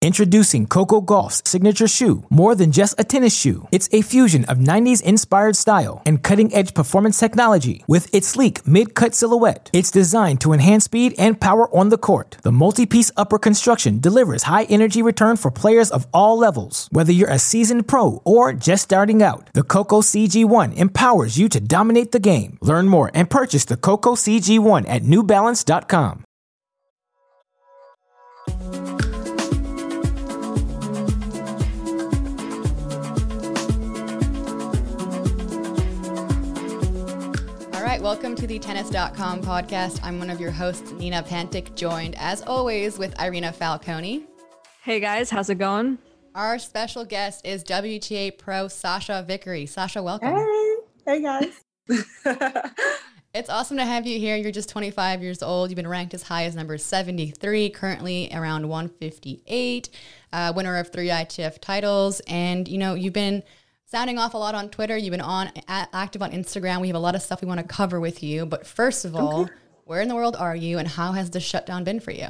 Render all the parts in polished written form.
Introducing Coco Gauff's signature shoe, more than just a tennis shoe. It's a fusion of 90s inspired style and cutting-edge performance technology. With its sleek mid-cut silhouette, it's designed to enhance speed and power on the court. The multi-piece upper construction delivers high energy return for players of all levels. Whether you're a seasoned pro or just starting out, the Coco CG1 empowers you to dominate the game. Learn more and purchase the Coco CG1 at newbalance.com. Welcome to the Tennis.com podcast. I'm one of your hosts, Nina Pantic, joined as always with Irina Falcone. Hey guys, how's it going? Our special guest is WTA pro Sasha Vickery. Sasha, welcome. Hey guys. It's awesome to have you here. You're just 25 years old. You've been ranked as high as number 73, currently around 158, winner of 3 ITF titles. And, you know, you've been sounding off a lot on Twitter. You've been active on Instagram. We have a lot of stuff we want to cover with you. But first of all, Where in the world are you and how has the shutdown been for you?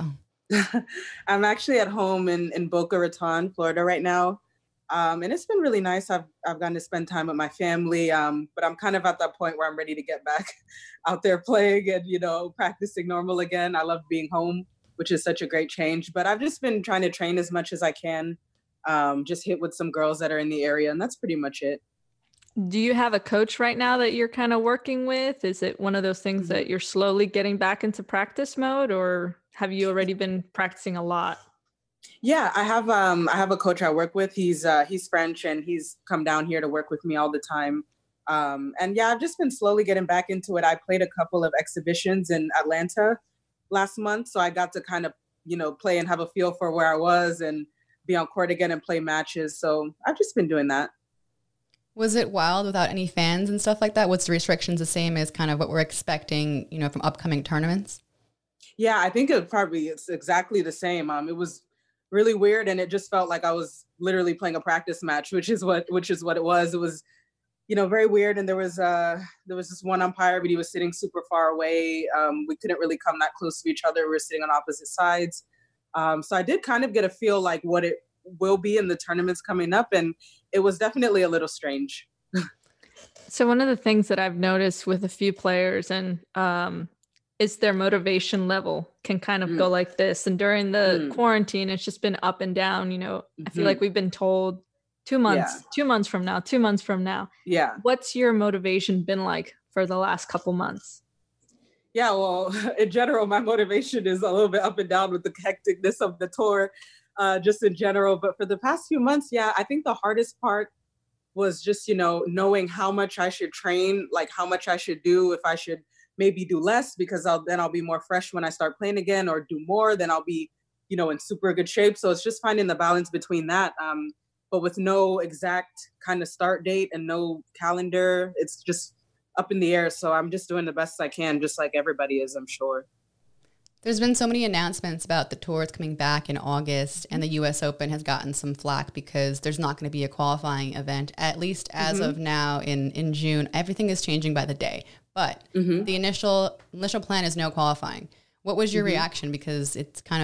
I'm actually at home in Boca Raton, Florida right now. And it's been really nice. I've gotten to spend time with my family. But I'm kind of at that point where I'm ready to get back out there playing and, you know, practicing normal again. I love being home, which is such a great change. But I've just been trying to train as much as I can. Just hit with some girls that are in the area, and that's pretty much it. Do you have a coach right now that you're kind of working with? Is it one of those things that you're slowly getting back into practice mode, or have you already been practicing a lot? Yeah, I have a coach I work with. He's French, and he's come down here to work with me all the time. And yeah, I've just been slowly getting back into it. I played a couple of exhibitions in Atlanta last month, so I got to kind of, you know, play and have a feel for where I was and be on court again and play matches. So I've just been doing that. Was it wild without any fans and stuff like that? Was the restrictions the same as kind of what we're expecting, you know, from upcoming tournaments? Yeah, I think it's exactly the same. It was really weird, and it just felt like I was literally playing a practice match, which is what it was. It was, you know, very weird. And there was this one umpire, but he was sitting super far away. We couldn't really come that close to each other. We were sitting on opposite sides. So I did kind of get a feel like what it will be in the tournaments coming up. And it was definitely a little strange. So one of the things that I've noticed with a few players and is their motivation level can kind of go like this. And during the quarantine, it's just been up and down. You know, I feel like we've been told 2 months, 2 months from now, 2 months from now. Yeah. What's your motivation been like for the last couple months? Yeah, well, in general, my motivation is a little bit up and down with the hecticness of the tour, just in general. But for the past few months, yeah, I think the hardest part was just, you know, knowing how much I should train, like how much I should do, if I should maybe do less, because then I'll be more fresh when I start playing again, or do more, then I'll be, you know, in super good shape. So it's just finding the balance between that. But with no exact kind of start date and no calendar, it's just up in the air. So I'm just doing the best I can, just like everybody is, I'm sure. There's been so many announcements about the tours coming back in August, and the U.S. Open has gotten some flack because there's not going to be a qualifying event, at least as of now in June. Everything is changing by the day, but the initial plan is no qualifying. What was your reaction? Because it's kind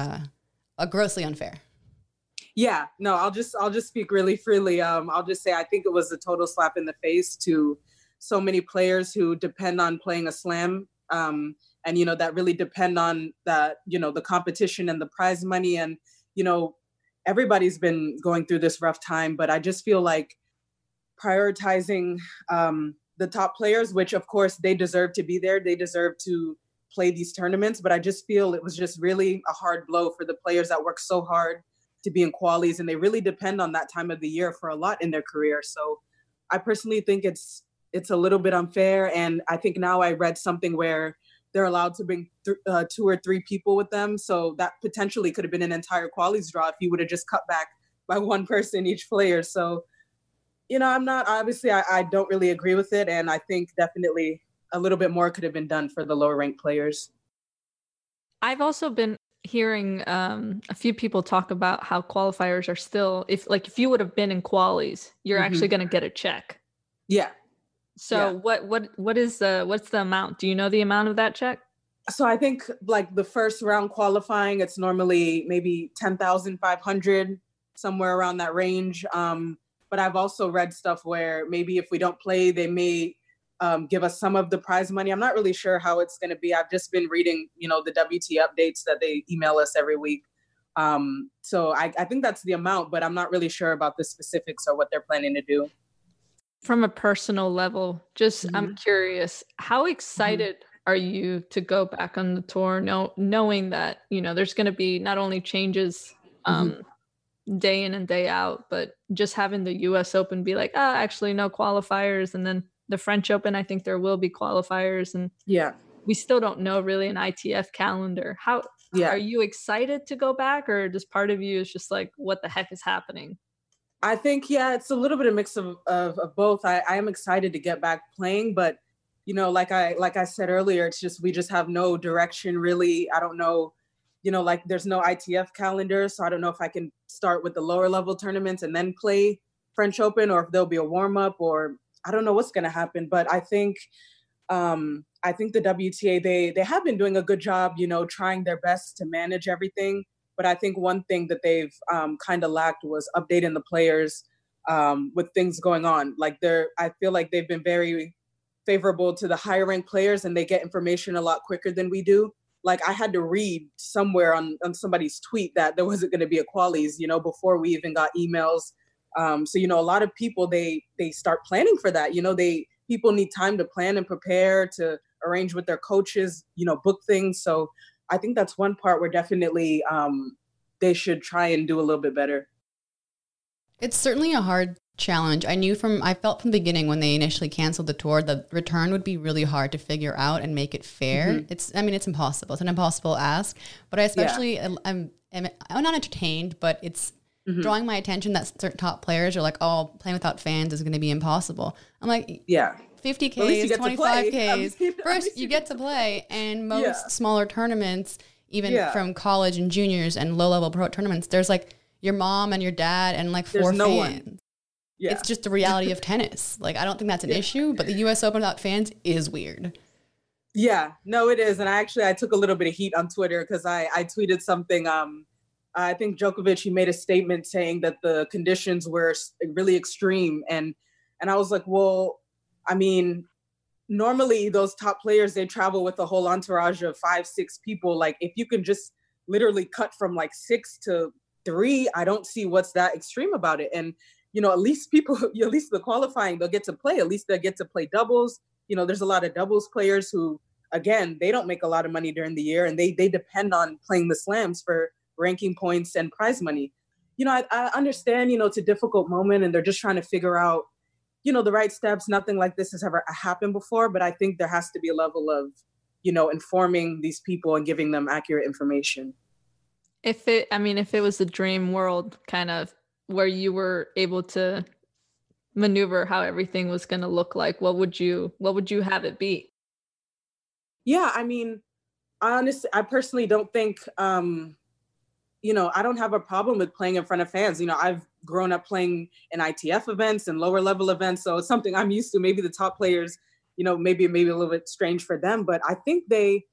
of grossly unfair. Yeah, no, I'll just speak really freely. I'll just say I think it was a total slap in the face to so many players who depend on playing a slam, and, you know, that really depend on that, you know, the competition and the prize money. And, you know, everybody's been going through this rough time, but I just feel like prioritizing the top players, which of course they deserve to be there. They deserve to play these tournaments, but I just feel it was just really a hard blow for the players that work so hard to be in qualies, and they really depend on that time of the year for a lot in their career. So I personally think it's a little bit unfair. And I think now I read something where they're allowed to bring 2 or 3 people with them. So that potentially could have been an entire qualies draw if you would have just cut back by 1 person each player. So, you know, I don't really agree with it. And I think definitely a little bit more could have been done for the lower ranked players. I've also been hearing a few people talk about how qualifiers are still, if you would have been in qualies, you're actually going to get a check. Yeah. So what's the amount? Do you know the amount of that check? So I think like the first round qualifying, it's normally maybe 10,500, somewhere around that range. But I've also read stuff where maybe if we don't play, they may give us some of the prize money. I'm not really sure how it's going to be. I've just been reading, the WT updates that they email us every week. So I think that's the amount, but I'm not really sure about the specifics or what they're planning to do. From a personal level, just I'm curious, how excited are you to go back on the tour, knowing that, there's going to be not only changes day in and day out, but just having the US Open be like, actually no qualifiers. And then the French Open, I think there will be qualifiers. And we still don't know really an ITF calendar. How are you excited to go back, or just part of you is just like, what the heck is happening? I think, it's a little bit of a mix of both. I am excited to get back playing, but like I said earlier, it's just, we just have no direction really. I don't know, like there's no ITF calendar. So I don't know if I can start with the lower level tournaments and then play French Open, or if there'll be a warm up, or I don't know what's going to happen. But I think the WTA, they have been doing a good job, trying their best to manage everything. But I think one thing that they've kind of lacked was updating the players with things going on. Like I feel like they've been very favorable to the higher ranked players, and they get information a lot quicker than we do. Like I had to read somewhere on somebody's tweet that there wasn't going to be a qualies, before we even got emails. So, a lot of people, they start planning for that. People need time to plan and prepare, to arrange with their coaches, book things. So I think that's one part where definitely they should try and do a little bit better. It's certainly a hard challenge. I felt from the beginning when they initially canceled the tour, the return would be really hard to figure out and make it fair. It's impossible. It's an impossible ask, but I especially, I'm not entertained, but it's drawing my attention that certain top players are like, playing without fans is going to be impossible. I'm like, 50Ks, 25Ks. First, you get to play, and most smaller tournaments, even from college and juniors and low-level pro tournaments, there's like your mom and your dad and like four fans. Yeah. It's just the reality of tennis. Like, I don't think that's an issue, but the US Open without fans is weird. Yeah, no, it is. And I took a little bit of heat on Twitter because I tweeted something. I think Djokovic, he made a statement saying that the conditions were really extreme. And I was like, well, I mean, normally those top players, they travel with a whole entourage of 5-6 people. Like, if you can just literally cut from like 6 to 3, I don't see what's that extreme about it. And at least the qualifying, they'll get to play. At least they'll get to play doubles. There's a lot of doubles players who, again, they don't make a lot of money during the year, and they depend on playing the slams for ranking points and prize money. I understand, it's a difficult moment, and they're just trying to figure out, the right steps. Nothing like this has ever happened before, but I think there has to be a level of, informing these people and giving them accurate information. If it was a dream world kind of, where you were able to maneuver how everything was going to look like, what would you have it be? Yeah, I mean, I personally don't think, I don't have a problem with playing in front of fans. I've grown up playing in ITF events and lower level events, so it's something I'm used to. Maybe the top players, maybe a little bit strange for them, but I think they,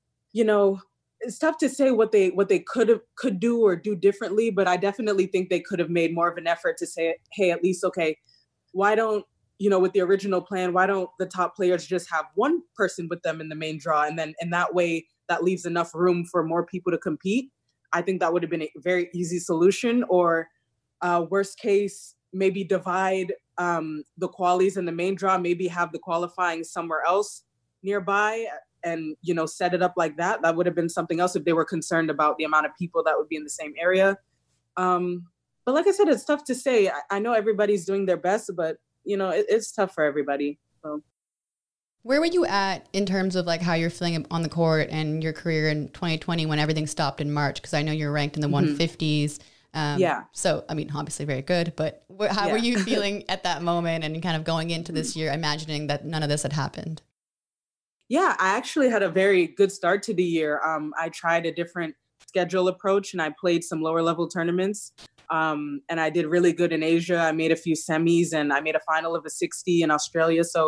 it's tough to say what they could do or do differently, but I definitely think they could have made more of an effort to say, hey, at least, okay, why don't, with the original plan, why don't the top players just have one person with them in the main draw? And then in that way, that leaves enough room for more people to compete. I think that would have been a very easy solution. Or worst case, maybe divide the qualies and the main draw, maybe have the qualifying somewhere else nearby, and, set it up like that. That would have been something else if they were concerned about the amount of people that would be in the same area. But like I said, it's tough to say. I know everybody's doing their best, but, it's tough for everybody. So. Where were you at in terms of like how you're feeling on the court and your career in 2020 when everything stopped in March? Because I know you're ranked in the 150s. So, obviously very good, but how were you feeling at that moment and kind of going into this year, imagining that none of this had happened? Yeah, I actually had a very good start to the year. I tried a different schedule approach, and I played some lower level tournaments. And I did really good in Asia. I made a few semis, and I made a final of a 60 in Australia. So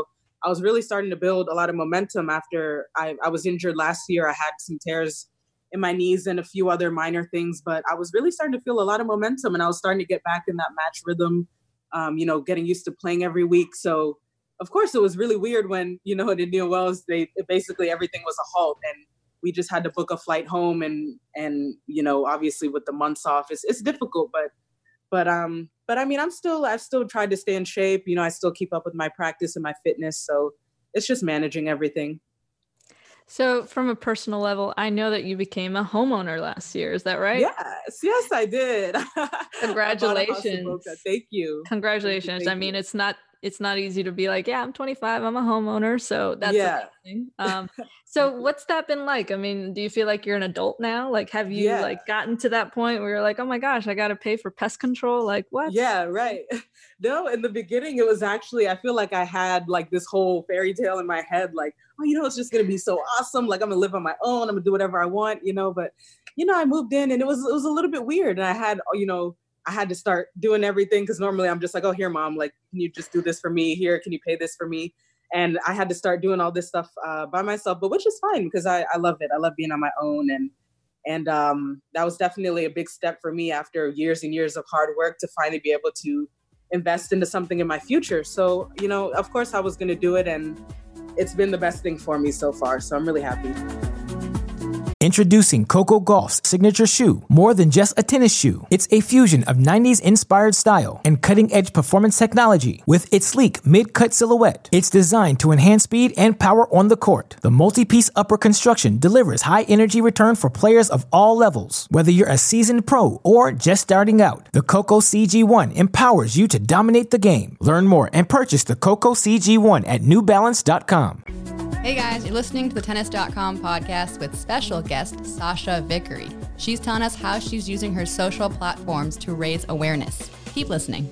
I was really starting to build a lot of momentum after I was injured last year. I had some tears in my knees and a few other minor things, but I was really starting to feel a lot of momentum, and I was starting to get back in that match rhythm, getting used to playing every week. So of course it was really weird when, at Indian Wells, basically everything was a halt, and we just had to book a flight home, and obviously with the months off, it's difficult, but I mean, I've still tried to stay in shape. I still keep up with my practice and my fitness. So it's just managing everything. So from a personal level, I know that you became a homeowner last year. Is that right? Yes, I did. Congratulations. Thank you. Congratulations. Thank I mean, you. it's not easy to be like, yeah, I'm 25, I'm a homeowner. So that's amazing. So what's that been like? I mean, do you feel like you're an adult now? Like, have you like gotten to that point where you're like, oh my gosh, I got to pay for pest control? Like what? Yeah, right. No, in the beginning, it was actually, I feel like I had like this whole fairy tale in my head, like, oh, it's just going to be so awesome. Like I'm gonna live on my own. I'm gonna do whatever I want, but, I moved in and it was a little bit weird. And I had, I had to start doing everything because normally I'm just like, oh, here, mom, like, can you just do this for me? Here, can you pay this for me? And I had to start doing all this stuff by myself, but which is fine because I love it. I love being on my own. And that was definitely a big step for me after years and years of hard work to finally be able to invest into something in my future. So, of course I was going to do it, and it's been the best thing for me so far. So I'm really happy. Introducing Coco Gauff's signature shoe. More than just a tennis shoe, it's a fusion of 90s inspired style and cutting-edge performance technology. With its sleek mid-cut silhouette, it's designed to enhance speed and power on the court. The multi-piece upper construction delivers high-energy return for players of all levels. Whether you're a seasoned pro or just starting out, the Coco CG1 empowers you to dominate the game. Learn more and purchase the Coco CG1 at newbalance.com. Hey guys, you're listening to the Tennis.com podcast with special guest Sasha Vickery. She's telling us how she's using her social platforms to raise awareness. Keep listening.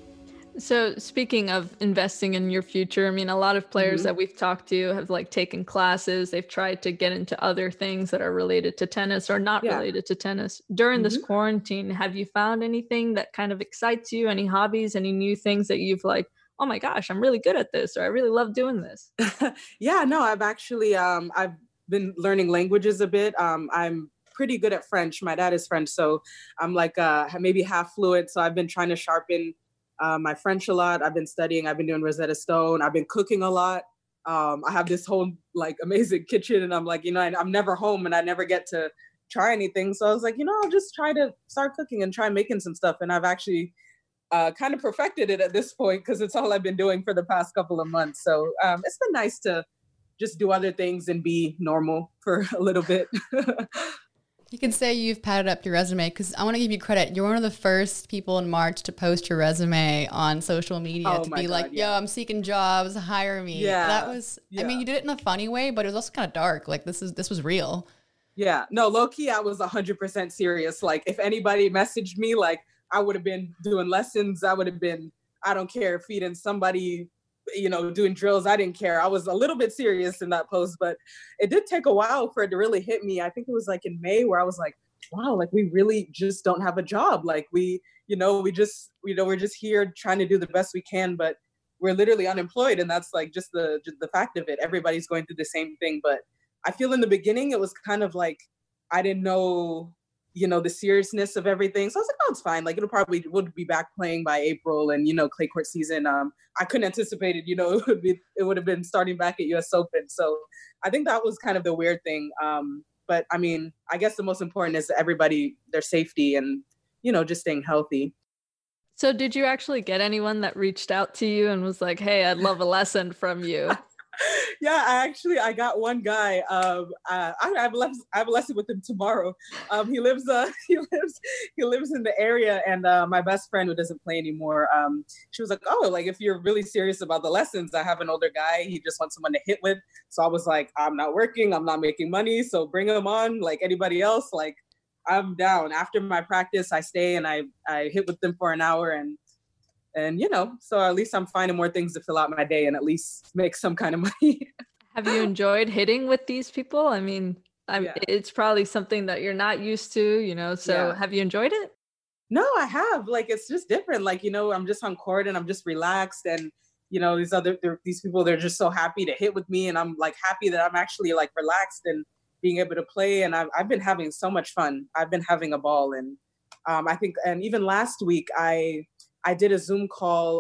So speaking of investing in your future, I mean, a lot of players that we've talked to have like taken classes. They've tried to get into other things that are related to tennis or not related to tennis. During this quarantine, have you found anything that kind of excites you? Any hobbies, any new things that you've like, oh my gosh, I'm really good at this, or I really love doing this? No, I've actually, I've been learning languages a bit. I'm pretty good at French. My dad is French, so I'm like maybe half fluent. So I've been trying to sharpen my French a lot. I've been studying. I've been doing Rosetta Stone. I've been cooking a lot. I have this whole like amazing kitchen, and I'm like, I'm never home and I never get to try anything. So I was like, I'll just try to start cooking and try making some stuff. And I've actually kind of perfected it at this point because it's all I've been doing for the past couple of months. So it's been nice to just do other things and be normal for a little bit. You can say you've padded up your resume because I want to give you credit. You're one of the first people in March to post your resume on social media to be like, yo, I'm seeking jobs, hire me. Yeah. That was, I mean, you did it in a funny way, but it was also kind of dark. Like this was real. Yeah. No, low key, I was 100% serious. Like if anybody messaged me, like I would have been doing lessons. I would have been, I don't care, feeding somebody, doing drills. I didn't care. I was a little bit serious in that post, but it did take a while for it to really hit me. I think it was like in May where I was like, wow, like we really just don't have a job. Like we're just here trying to do the best we can, but we're literally unemployed. And that's like just the fact of it. Everybody's going through the same thing. But I feel in the beginning, it was kind of like, I didn't know, the seriousness of everything. So I was like, oh, it's fine. Like we'll be back playing by April and, clay court season. I couldn't anticipate it, it would have been starting back at US Open. So I think that was kind of the weird thing. But I mean, I guess the most important is everybody, their safety and, just staying healthy. So did you actually get anyone that reached out to you and was like, hey, I'd love a lesson from you? Yeah, I got one guy. I have a lesson with him tomorrow. He lives in the area, and my best friend who doesn't play anymore. She was like, oh, like if you're really serious about the lessons, I have an older guy. He just wants someone to hit with. So I was like, I'm not working. I'm not making money. So bring him on. Like anybody else, like I'm down. After my practice, I stay and I hit with them for an hour and so at least I'm finding more things to fill out my day and at least make some kind of money. Have you enjoyed hitting with these people? I mean, it's probably something that you're not used to, so have you enjoyed it? No, I have. Like, it's just different. Like, I'm just on court and I'm just relaxed and, these people, they're just so happy to hit with me, and I'm like happy that I'm actually like relaxed and being able to play. And I've been having so much fun. I've been having a ball. And I think, and even last week, I did a Zoom call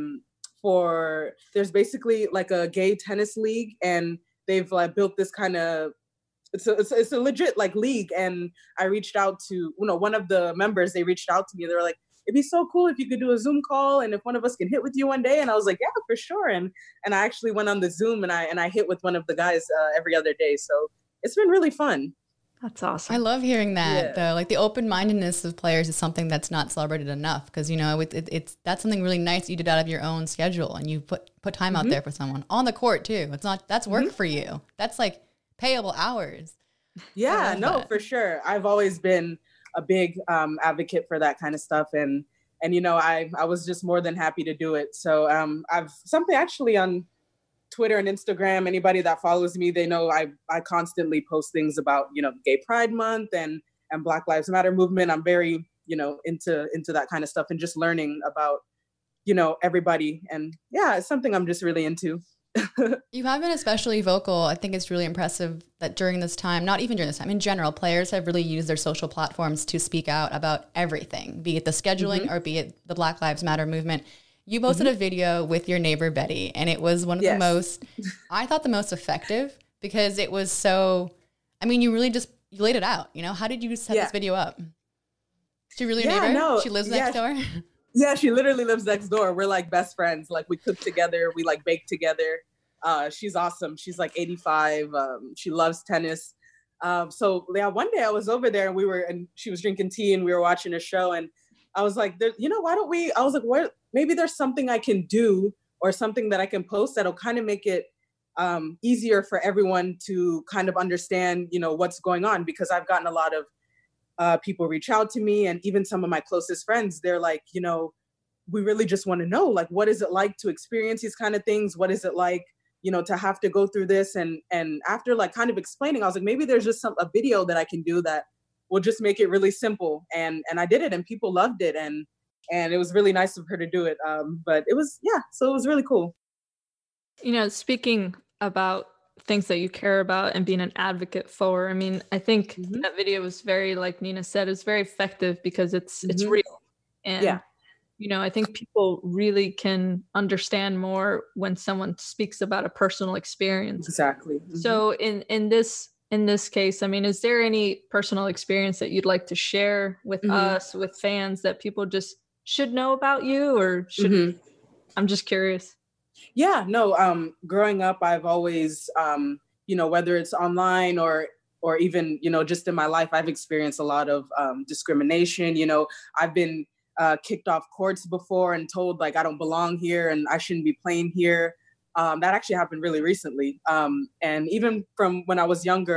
there's basically like a gay tennis league, and they've like built this kind of, it's a legit like league. And I reached out to, one of the members, they reached out to me. They were like, it'd be so cool if you could do a Zoom call, and if one of us can hit with you one day. And I was like, yeah, for sure. And I actually went on the Zoom, and I hit with one of the guys every other day. So it's been really fun. That's awesome. I love hearing that, though. Like the open-mindedness of players is something that's not celebrated enough, because that's something really nice you did out of your own schedule, and you put time out there for someone on the court too. That's work for you. That's like payable hours. Yeah, no, for sure. I've always been a big advocate for that kind of stuff, and I was just more than happy to do it. So I've something actually on Twitter and Instagram. Anybody that follows me, they know I constantly post things about Gay Pride Month and Black Lives Matter movement. I'm very into that kind of stuff, and just learning about everybody. And yeah, it's something I'm just really into. You have been especially vocal. I think it's really impressive that during this time, not even during this time, in general, players have really used their social platforms to speak out about everything, be it the scheduling or be it the Black Lives Matter movement. You posted a video with your neighbor, Betty, and it was one of the most, I thought the most effective, because it was so, you really just, you laid it out, how did you set this video up? Is she really your neighbor? No, she lives next door? Yeah, she literally lives next door. We're like best friends. Like we cook together, we like bake together. She's awesome. She's like 85. She loves tennis. So yeah, one day I was over there, and she was drinking tea, and we were watching a show, and I was like, why don't we, I was like, maybe there's something I can do, or something that I can post that'll kind of make it easier for everyone to kind of understand, what's going on. Because I've gotten a lot of people reach out to me, and even some of my closest friends, they're like, we really just want to know, like, what is it like to experience these kind of things? What is it like, to have to go through this? And after like kind of explaining, I was like, maybe there's just a video that I can do that will just make it really simple. And I did it, and people loved it. And it was really nice of her to do it. But it was, so it was really cool. Speaking about things that you care about and being an advocate for, I think that video was very, like Nina said, it's very effective because it's real. And, I think people really can understand more when someone speaks about a personal experience. Exactly. So in this case, is there any personal experience that you'd like to share with us, with fans, that people just should know about you, or should? I'm just curious. Yeah, no, growing up, I've always, whether it's online or even, just in my life, I've experienced a lot of discrimination. I've been kicked off courts before and told like I don't belong here and I shouldn't be playing here. That actually happened really recently. And even from when I was younger,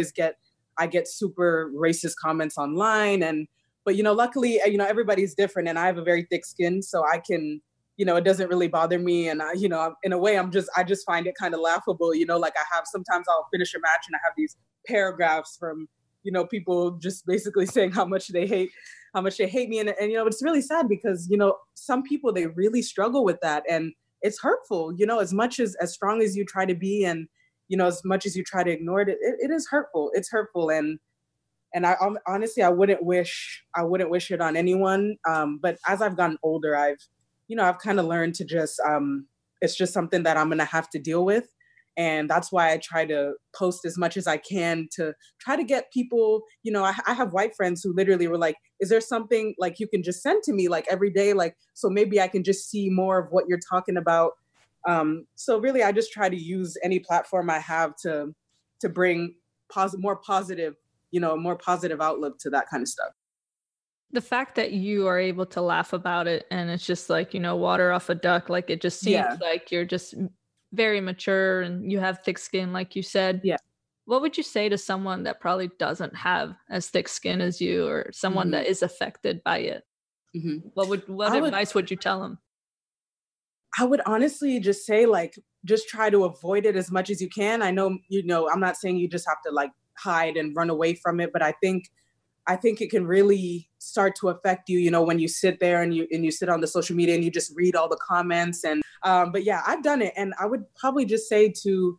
I get super racist comments online. But luckily, everybody's different, and I have a very thick skin, so I can, it doesn't really bother me. And in a way, I just find it kind of laughable. Like sometimes I'll finish a match and I have these paragraphs from, people just basically saying how much they hate me. And it's really sad because, some people, they really struggle with that, and it's hurtful, as much as strong as you try to be, and, as much as you try to ignore it, it is hurtful. It's hurtful. And I honestly, I wouldn't wish it on anyone. But as I've gotten older, I've kind of learned to just, it's just something that I'm going to have to deal with. And that's why I try to post as much as I can to try to get people, I have white friends who literally were like, is there something like you can just send to me like every day? Like, so maybe I can just see more of what you're talking about. So really, I just try to use any platform I have to bring more positive outlook to that kind of stuff. The fact that you are able to laugh about it and it's just like, water off a duck, like it just seems like you're just very mature and you have thick skin, like you said. Yeah. What would you say to someone that probably doesn't have as thick skin as you, or someone that is affected by it? What advice would you tell them? I would honestly just say, like, just try to avoid it as much as you can. I know, I'm not saying you just have to like hide and run away from it, but I think I think it can really start to affect you, when you sit there and you sit on the social media and you just read all the comments. And but yeah, I've done it. And I would probably just say to,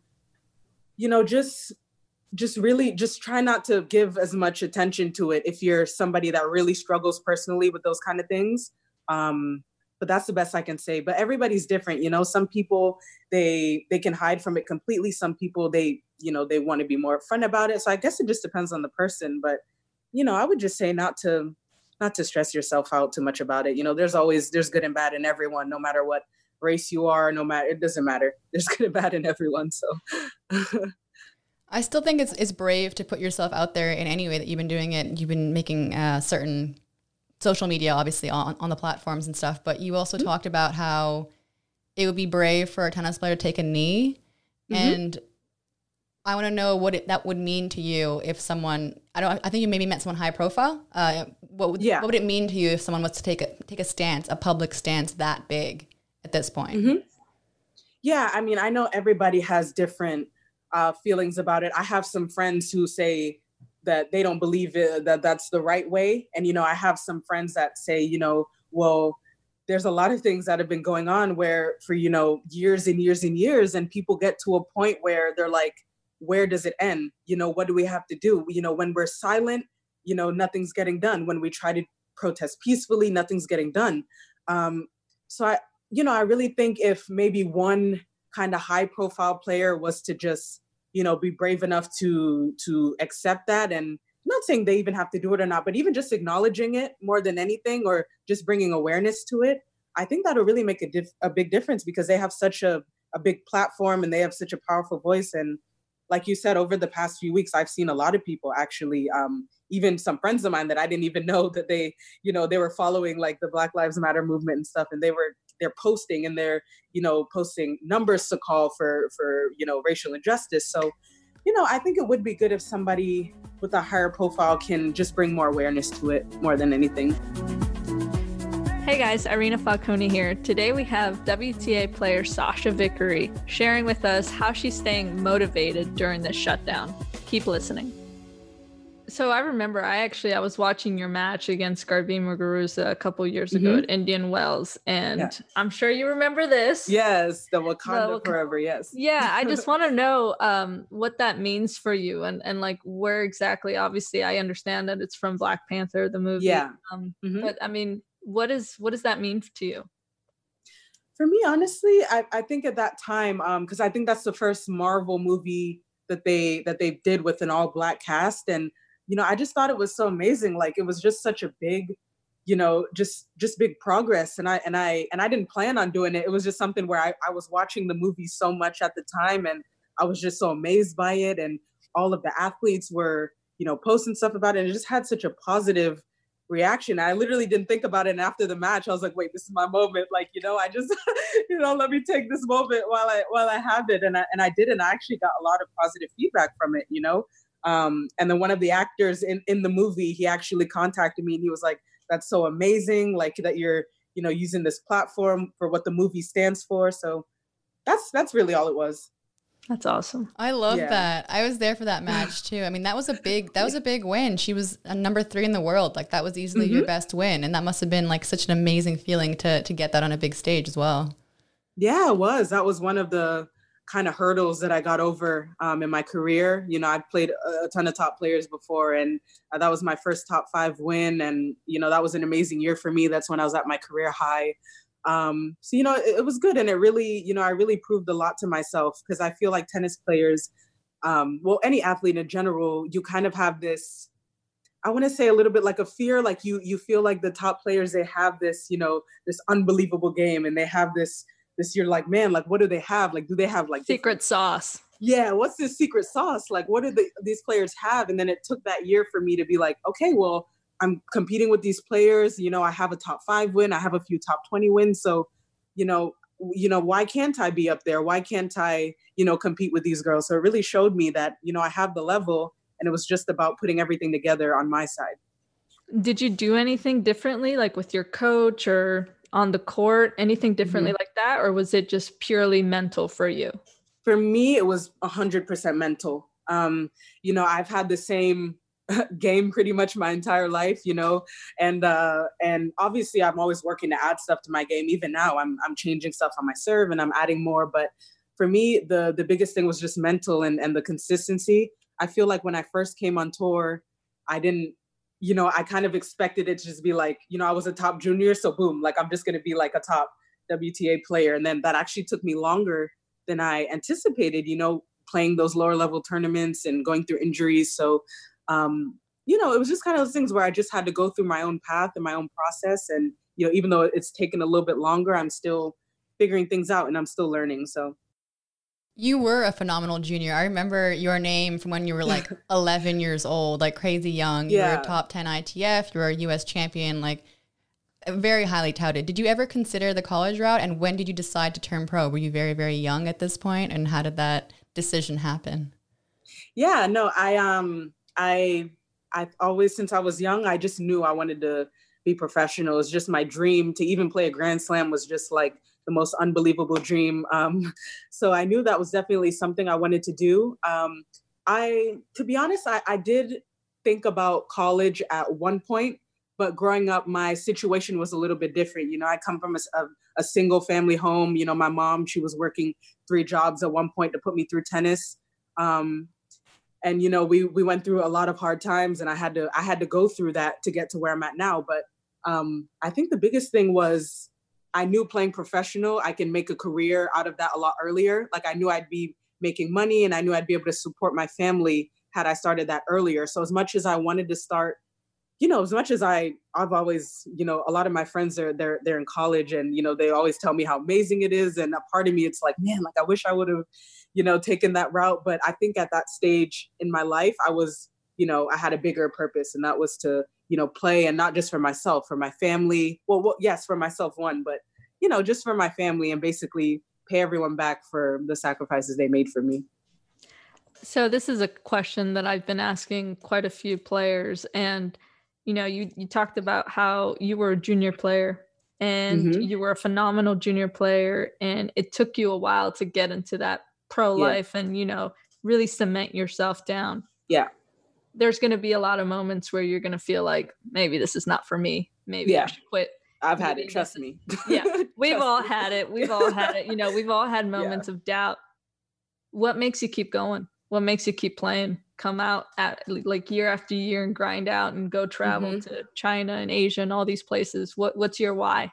just really just try not to give as much attention to it if you're somebody that really struggles personally with those kind of things. But that's the best I can say. But everybody's different. Some people, they can hide from it completely. Some people, they want to be more upfront about it. So I guess it just depends on the person. But I would just say not to stress yourself out too much about it. There's good and bad in everyone, no matter what race you are, it doesn't matter. There's good and bad in everyone. So I still think it's brave to put yourself out there in any way that you've been doing it. You've been making certain social media, obviously on the platforms and stuff, but you also talked about how it would be brave for a tennis player to take a knee. And I want to know what that would mean to you if someone, I think you maybe met someone high profile. What would it mean to you if someone was to take a stance, a public stance that big at this point? Yeah, I mean, I know everybody has different feelings about it. I have some friends who say that they don't believe that that's the right way. And, I have some friends that say, well, there's a lot of things that have been going on where for, years and years and years, and people get to a point where they're like, where does it end? What do we have to do? When we're silent, nothing's getting done. When we try to protest peacefully, nothing's getting done. So I really think if maybe one kind of high profile player was to just, be brave enough to accept that, and I'm not saying they even have to do it or not, but even just acknowledging it more than anything, or just bringing awareness to it, I think that'll really make a big difference, because they have such a big platform and they have such a powerful voice. And like you said, over the past few weeks, I've seen a lot of people actually, even some friends of mine that I didn't even know that they were following like the Black Lives Matter movement and stuff. And they're posting, and they're, posting numbers to call for racial injustice. So, I think it would be good if somebody with a higher profile can just bring more awareness to it more than anything. Hey guys, Irina Falcone here. Today we have WTA player Sasha Vickery sharing with us how she's staying motivated during this shutdown. Keep listening. So I remember I was watching your match against Garbiñe Muguruza a couple years ago at Indian Wells, and I'm sure you remember this. Yes, the Wakanda Forever, yes. Yeah, I just want to know what that means for you, and like where exactly. Obviously, I understand that it's from Black Panther, the movie. Yeah. But I mean, what does that mean to you? For me, honestly, I think at that time, because I think that's the first Marvel movie that they did with an all Black cast, and I just thought it was so amazing. Like, it was just such a big, just big progress. And I didn't plan on doing it. It was just something where I was watching the movie so much at the time, and I was just so amazed by it. And all of the athletes were, posting stuff about it. And it just had such a positive reaction. I literally didn't think about it. And after the match, I was like, wait, this is my moment. Like, I just, let me take this moment while I have it. And I did. And I actually got a lot of positive feedback from it, and then one of the actors in the movie, he actually contacted me, and he was like, that's so amazing. Like that you're, using this platform for what the movie stands for. So that's really all it was. That's awesome. I love that. I was there for that match too. I mean, that was a big win. She was a number 3 in the world. Like that was easily your best win. And that must've been like such an amazing feeling to get that on a big stage as well. Yeah, it was. That was one of the kind of hurdles that I got over in my career. I've played a ton of top players before, and that was my first top 5 win. And, that was an amazing year for me. That's when I was at my career high. So, it was good. And it really, I really proved a lot to myself, because I feel like tennis players, any athlete in general, you kind of have this, I want to say a little bit like a fear, like you feel like the top players, they have this, this unbelievable game, and they have this, you're like, man, like, what do they have? Like, do they have like secret sauce? Yeah. What's this secret sauce? Like, what do these players have? And then it took that year for me to be like, okay, well, I'm competing with these players. I have a top 5 win. I have a few top 20 wins. So, why can't I be up there? Why can't I, compete with these girls? So it really showed me that, I have the level, and it was just about putting everything together on my side. Did you do anything differently, like with your coach or on the court, anything differently like that? Or was it just purely mental for you? For me, it was 100% mental. I've had the same game pretty much my entire life, you know, and obviously I'm always working to add stuff to my game. Even now I'm changing stuff on my serve and I'm adding more. But for me, the biggest thing was just mental and the consistency. I feel like when I first came on tour, I didn't, you know, I kind of expected it to just be like, you know, I was a top junior. So boom, like I'm just going to be like a top WTA player. And then that actually took me longer than I anticipated, you know, playing those lower level tournaments and going through injuries. So, you know, it was just kind of those things where I just had to go through my own path and my own process. And, you know, even though it's taken a little bit longer, I'm still figuring things out and I'm still learning. So. You were a phenomenal junior. I remember your name from when you were like 11 years old, like crazy young. You were a top 10 ITF, you were a US champion, like very highly touted. Did you ever consider the college route? And when did you decide to turn pro? Were you very, very young at this point? And how did that decision happen? Yeah, no, I always, since I was young, I just knew I wanted to be professional. It was just my dream. To even play a Grand Slam was just like the most unbelievable dream. So I knew that was definitely something I wanted to do. To be honest, I did think about college at one point, but growing up, my situation was a little bit different. You know, I come from a single family home. You know, my mom, she was working 3 jobs at one point to put me through tennis. And, you know, we went through a lot of hard times and I had to go through that to get to where I'm at now. But I think the biggest thing was I knew playing professional, I can make a career out of that a lot earlier. Like I knew I'd be making money and I knew I'd be able to support my family had I started that earlier. So as much as I wanted to start, you know, as much as I've always, you know, a lot of my friends they're in college and, you know, they always tell me how amazing it is. And a part of me, it's like, man, like I wish I would have, you know, taken that route. But I think at that stage in my life, I was, you know, I had a bigger purpose and that was to, you know, play and not just for myself, for my family. Well, yes, for myself, one, but, you know, just for my family and basically pay everyone back for the sacrifices they made for me. So this is a question that I've been asking quite a few players. And, you know, you talked about how you were a junior player and you were a phenomenal junior player. And it took you a while to get into that pro life and, you know, really cement yourself down. Yeah. There's going to be a lot of moments where you're going to feel like maybe this is not for me. Maybe I should quit. I've had it. Trust me. Yeah. We've all had it. We've all had it. You know, we've all had moments of doubt. What makes you keep going? What makes you keep playing? Come out at like year after year and grind out and go travel to China and Asia and all these places. What's your why?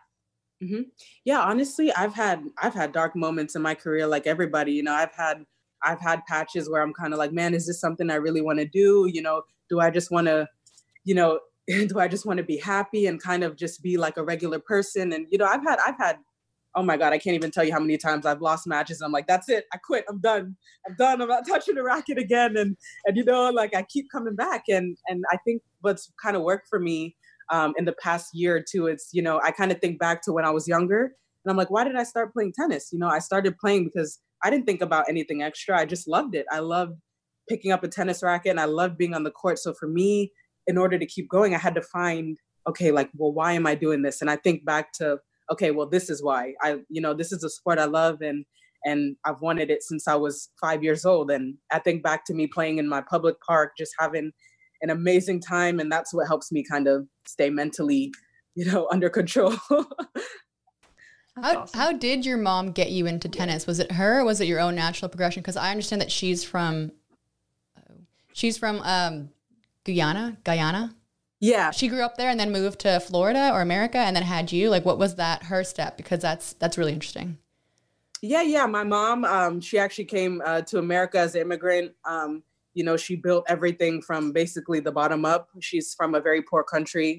Yeah, honestly, I've had dark moments in my career, like everybody. You know, I've had patches where I'm kind of like, man, is this something I really want to do? You know, do I just want to, you know, do I just want to be happy and kind of just be like a regular person? And, you know, I've had, oh my God, I can't even tell you how many times I've lost matches. I'm like, that's it. I quit. I'm done. I'm not touching the racket again. And you know, like I keep coming back. And I think what's kind of worked for me in the past year or two, it's, you know, I kind of think back to when I was younger and I'm like, why did I start playing tennis? You know, I started playing because I didn't think about anything extra. I just loved it. I loved picking up a tennis racket and I loved being on the court. So for me, in order to keep going, I had to find, okay, like, well, why am I doing this? And I think back to, okay, well, this is why. You know, this is a sport I love and I've wanted it since I was 5 years old. And I think back to me playing in my public park, just having an amazing time. And that's what helps me kind of stay mentally, you know, under control. How did your mom get you into tennis? Was it her or was it your own natural progression? Because I understand that she's from Guyana. Yeah. She grew up there and then moved to Florida or America and then had you. Like, what was her step? Because that's really interesting. Yeah. My mom, she actually came to America as an immigrant. You know, she built everything from basically the bottom up. She's from a very poor country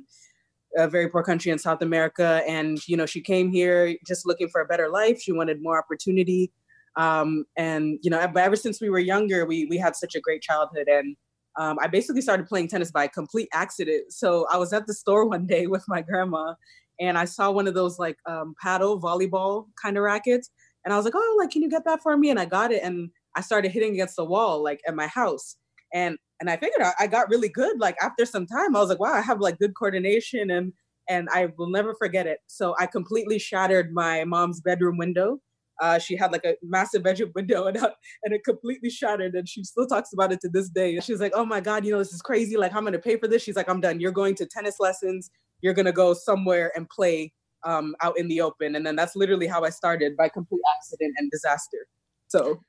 in South America. And, you know, she came here just looking for a better life. She wanted more opportunity. And, you know, but ever since we were younger, we had such a great childhood. And I basically started playing tennis by complete accident. So I was at the store one day with my grandma and I saw one of those like paddle volleyball kind of rackets. And I was like, oh, like, can you get that for me? And I got it. And I started hitting against the wall, like at my house. And I figured I got really good. Like after some time, I was like, wow, I have like good coordination and I will never forget it. So I completely shattered my mom's bedroom window. She had like a massive bedroom window and it completely shattered. And she still talks about it to this day. She's like, oh my God, this is crazy. Like, how am I going to pay for this? She's like, I'm done. You're going to tennis lessons. You're going to go somewhere and play out in the open. And then that's literally how I started, by complete accident and disaster. So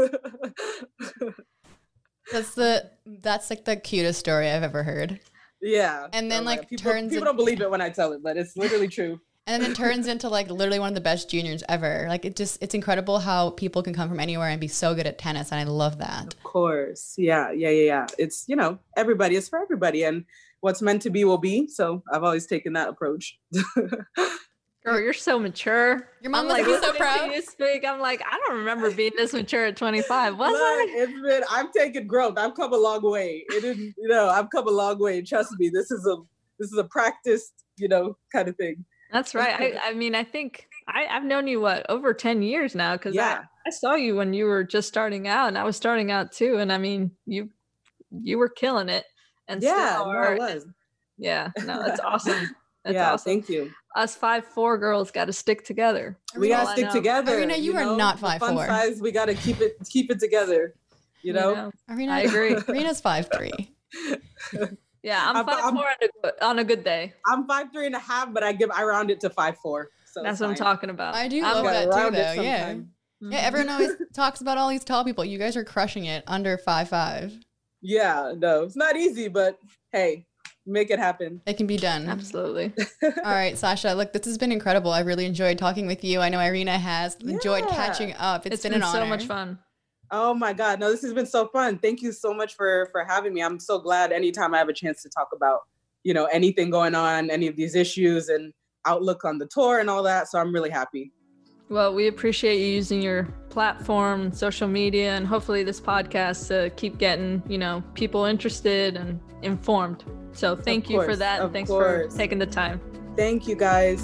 that's like the cutest story I've ever heard. Yeah. And then people don't believe it when I tell it, but it's literally true. And then it turns into like literally one of the best juniors ever. Like it's incredible how people can come from anywhere and be so good at tennis. And I love that. Of course. Yeah. It's, everybody is for everybody, and what's meant to be will be. So I've always taken that approach. Girl, you're so mature. Your mom must be so proud. You speak. I'm like, I don't remember being this mature at 25. Was I? I've taken growth. I've come a long way. I've come a long way. Trust me, this is a practiced, kind of thing. That's right. I mean, I think I've known you, over 10 years now, because I saw you when you were just starting out, and I was starting out too. And I mean, you were killing it. And I was. Yeah, no, that's awesome. That's awesome. Thank you. Us 5'4" girls got to stick together. We got to stick together. Arena, you are not 5'4". Fun size, we got to keep it together. Arena, I agree. Arena's 5'3". Yeah, I'm 5'4" on a good day. I'm 5'3.5", but I round it to 5'4". So that's what I'm talking about. I do love that too, though. Yeah. Mm-hmm. Yeah, everyone always talks about all these tall people. You guys are crushing it under 5'5". Yeah, no, it's not easy, but hey, make it happen. It can be done. Absolutely. All right, Sasha, look, this has been incredible. I really enjoyed talking with you. I know Irina has enjoyed catching up. It's been an honor. So much fun. Oh my God. No, this has been so fun. Thank you so much for having me. I'm so glad anytime I have a chance to talk about, anything going on, any of these issues and outlook on the tour and all that. So I'm really happy. Well, we appreciate you using your platform, social media, and hopefully this podcast to keep getting, people interested and informed. So thank you for that. And thanks for taking the time. Thank you, guys.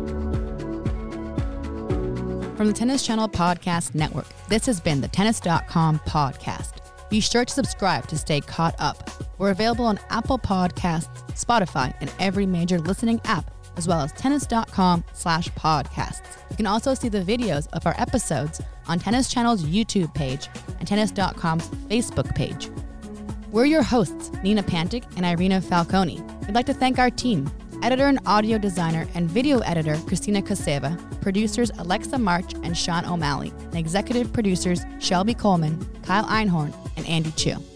From the Tennis Channel Podcast Network, this has been the Tennis.com podcast. Be sure to subscribe to stay caught up. We're available on Apple Podcasts, Spotify, and every major listening app, as well as tennis.com/podcasts. You can also see the videos of our episodes on Tennis Channel's YouTube page and Tennis.com's Facebook page. We're your hosts, Nina Pantic and Irina Falcone. We'd like to thank our team, editor and audio designer and video editor Christina Koseva, producers Alexa March and Sean O'Malley, and executive producers Shelby Coleman, Kyle Einhorn, and Andy Chu.